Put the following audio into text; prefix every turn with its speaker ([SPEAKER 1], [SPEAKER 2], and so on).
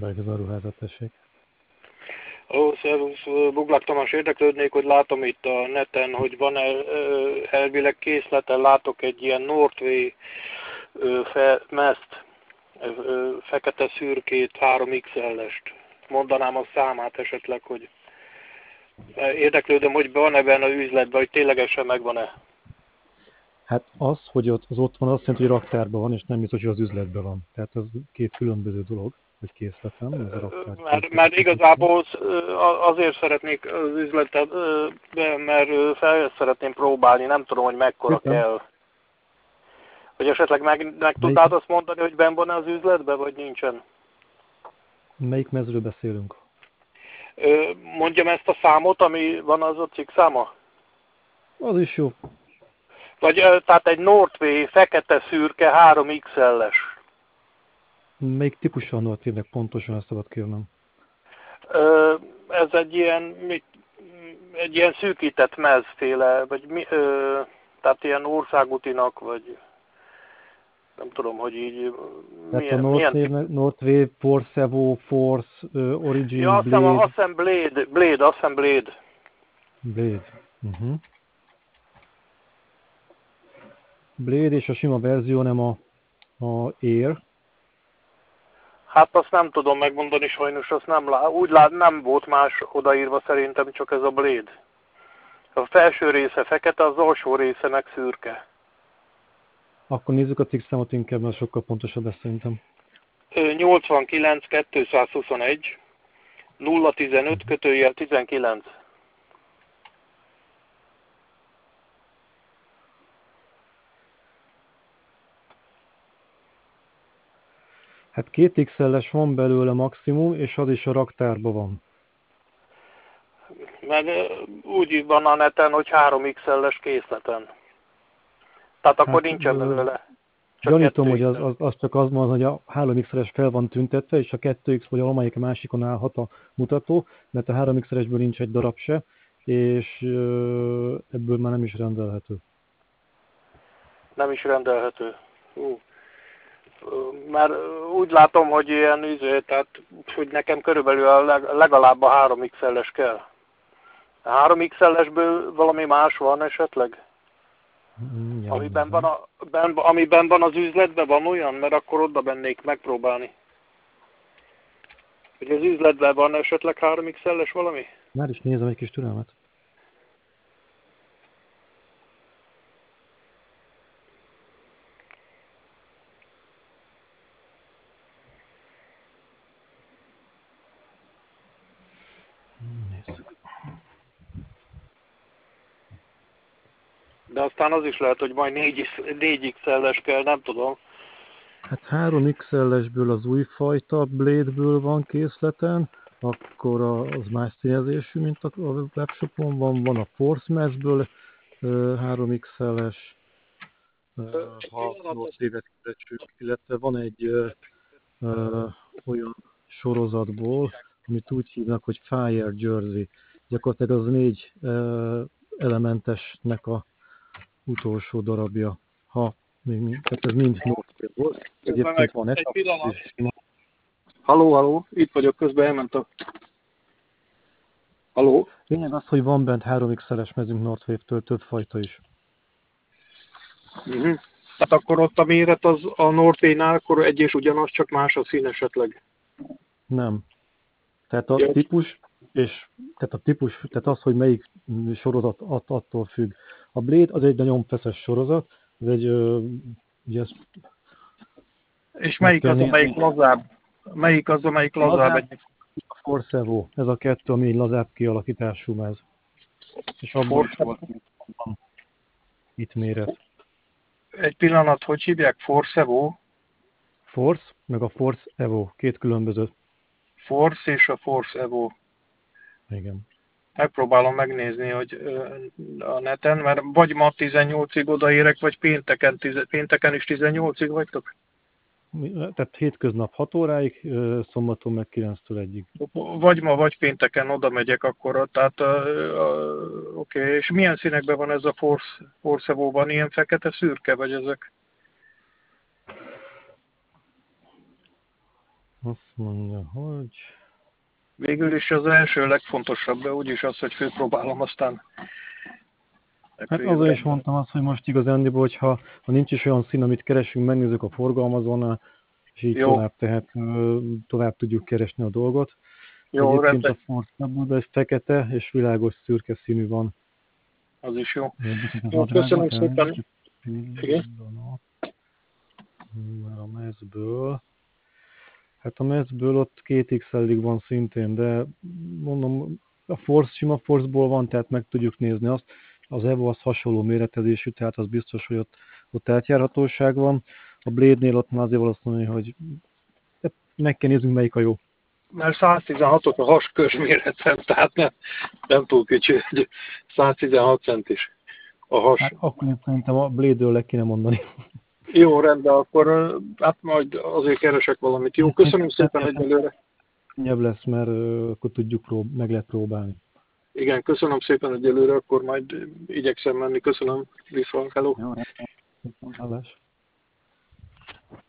[SPEAKER 1] Beállítva a ruházat, tessék.
[SPEAKER 2] Ó, szervusz, Buglák Tamás, érdeklődnék, hogy látom itt a neten, hogy van elvileg készleten, látok egy ilyen Northway mezt, fekete szürkét, 3XL-est. Mondanám a számát esetleg, hogy érdeklődöm, hogy van ebben az üzletben, hogy ténylegesen megvan-e.
[SPEAKER 1] Hát az, hogy ott van, azt jelenti, hogy raktárban van, és nem biztos, hogy az üzletben van. Tehát ez két különböző dolog, hogy készletem, ez a raktár.
[SPEAKER 2] Mert igazából azért szeretnék az üzletet, mert fel szeretném próbálni, nem tudom, hogy mekkora kell. Hogy esetleg meg tudnád azt mondani, hogy benn van az üzletben, vagy nincsen?
[SPEAKER 1] Melyik mezről beszélünk?
[SPEAKER 2] Mondjam ezt a számot, ami van az a cikk száma?
[SPEAKER 1] Az is jó.
[SPEAKER 2] Vagy tehát egy Northway fekete szürke 3XL-es.
[SPEAKER 1] Melyik típusa a Northway-nek pontosan, ezt szabad kérnem?
[SPEAKER 2] Ez egy ilyen szűkített mezféle, vagy tehát ilyen országútinak, vagy nem tudom, hogy így
[SPEAKER 1] tehát a Northway, Force Evo, Force, Origin,
[SPEAKER 2] ja,
[SPEAKER 1] Blade.
[SPEAKER 2] Azt hiszem Blade.
[SPEAKER 1] Blade. Blade és a sima verzió, nem a Air.
[SPEAKER 2] Hát azt nem tudom megmondani, sajnos azt nem volt más odaírva, szerintem csak ez a Blade. A felső része fekete, az alsó része meg szürke.
[SPEAKER 1] Akkor nézzük a cikkszámot inkább, mert sokkal pontosabb lesz szerintem.
[SPEAKER 2] 89 221 015 19.
[SPEAKER 1] Hát 2XL-es van belőle maximum, és az is a raktárban van.
[SPEAKER 2] Meg úgy van a neten, hogy 3XL-es készleten. Tehát akkor nincsen belőle.
[SPEAKER 1] Gyanítom, hogy az csak az van, hogy a 3XL-es fel van tüntetve, és a 2X vagy valamelyik a másikon állhat a mutató, mert a 3XL-esből nincs egy darab se, és ebből már nem is rendelhető.
[SPEAKER 2] Nem is rendelhető. Mert úgy látom, hogy ilyen tehát hogy nekem körülbelül legalább a 3XL-es kell. A 3XL-esből valami más van esetleg? Amiben van az üzletben, van olyan? Mert akkor oda bennék megpróbálni. Hogy az üzletben van esetleg 3XL-es valami?
[SPEAKER 1] Már is nézem egy kis türelmet.
[SPEAKER 2] De aztán az is lehet, hogy majd 4XL-es kell, nem tudom.
[SPEAKER 1] Hát 3XL-esből az újfajta Blade-ből van készleten, akkor az más színezésű, mint a webshopon van a Force Mass-ből 3XL-es, ha Northway-vet keresünk, illetve van egy olyan sorozatból, amit úgy hívnak, hogy Fire Jersey. Gyakorlatilag az 4 elementesnek a utolsó darabja. Tehát ez mind Northway volt. Egyébként van
[SPEAKER 2] egy pillanat. Halló, itt vagyok, közben elment a... Halló?
[SPEAKER 1] Lényeg az, hogy van bent 3XL-es mezünk Northwave-től több fajta is.
[SPEAKER 2] Tehát akkor ott a méret az a Northway-nál akkor egy és ugyanaz, csak más a szín esetleg.
[SPEAKER 1] Nem. Tehát a típus, tehát az, hogy melyik sorozat attól függ. A Blade az egy nagyon feszes sorozat, ez egy, ugye ez...
[SPEAKER 2] És melyik az, amelyik lazább? Melyik az, amelyik lazább?
[SPEAKER 1] A Force Evo, ez a kettő, ami egy lazább kialakítású mez. És abban is volt itt méret.
[SPEAKER 2] Egy pillanat, hogy hívják? Force Evo?
[SPEAKER 1] Force, meg a Force Evo, két különböző.
[SPEAKER 2] Force és a Force Evo.
[SPEAKER 1] Igen.
[SPEAKER 2] Megpróbálom megnézni, hogy a neten, mert vagy ma 18-ig odaérek, vagy pénteken is 18-ig vagytok?
[SPEAKER 1] Tehát hétköznap 6 óráig, szombaton meg 9-től 1-ig.
[SPEAKER 2] Vagy ma, vagy pénteken oda megyek akkor. Tehát, oké. És milyen színekben van ez a Force Evo-ban? Ilyen fekete, szürke, vagy ezek?
[SPEAKER 1] Azt mondja, hogy...
[SPEAKER 2] Végül is az első legfontosabb, de úgyis az, hogy főpróbálom, aztán...
[SPEAKER 1] Hát azért is mondtam azt, hogy most igazándiból, hogyha nincs is olyan szín, amit keresünk, megnézzük a forgalmazónál, és így tovább tudjuk keresni a dolgot.
[SPEAKER 2] Jó,
[SPEAKER 1] Egyébként
[SPEAKER 2] rendben.
[SPEAKER 1] a Ford Tableau egy fekete és világos szürke színű van.
[SPEAKER 2] Az is jó. Jó, köszönöm szépen. Igen?
[SPEAKER 1] A mezből. Hát a mezből ott 2XL-ig van szintén, de mondom, a Force, sima Force-ból van, tehát meg tudjuk nézni azt. Az Evo az hasonló méretezésű, tehát az biztos, hogy ott átjárhatóság van. A Blade-nél ott már azért valószínű, hogy meg kell néznünk, melyik a jó.
[SPEAKER 2] Mert 116-ot a haskörzméretem, tehát nem túl kicsi, 116 centis a has.
[SPEAKER 1] Hát akkor szerintem a Blade-ről le kéne mondani.
[SPEAKER 2] Jó, rendben, akkor hát majd azért keresek valamit. Jó, köszönöm szépen egyelőre.
[SPEAKER 1] Könnyebb lesz, mert akkor tudjuk, meg lehet próbálni.
[SPEAKER 2] Igen, köszönöm szépen egyelőre, akkor majd igyekszem menni. Köszönöm, viszont, hello.
[SPEAKER 1] Jó, hallás.